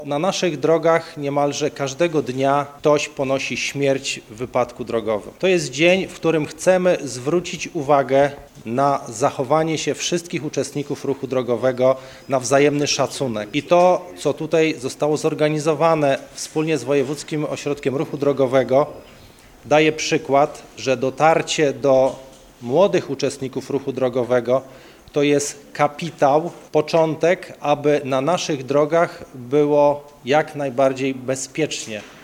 Na naszych drogach niemalże każdego dnia ktoś ponosi śmierć w wypadku drogowym. To jest dzień, w którym chcemy zwrócić uwagę na zachowanie się wszystkich uczestników ruchu drogowego, na wzajemny szacunek. I to, co tutaj zostało zorganizowane wspólnie z Wojewódzkim Ośrodkiem Ruchu Drogowego, daje przykład, że dotarcie do młodych uczestników ruchu drogowego to jest kapitał, początek, aby na naszych drogach było jak najbardziej bezpiecznie.